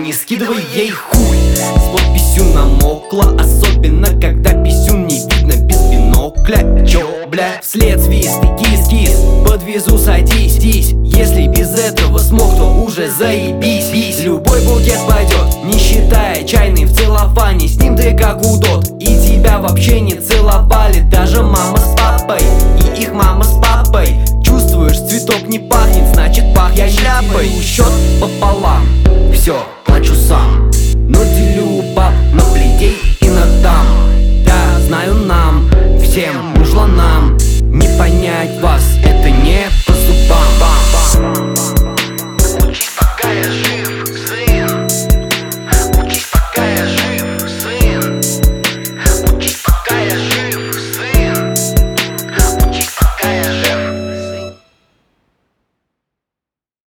не скидывай ей хуй. С подписью намокла, особенно когда писюн не видно без бинокля. Чё, бля, вслед свист и кис-кис, подвезу, садись. Если без этого смог, то уже заебись. Любой букет пойдет, не считая чайный в целлофане. С ним ты как удот.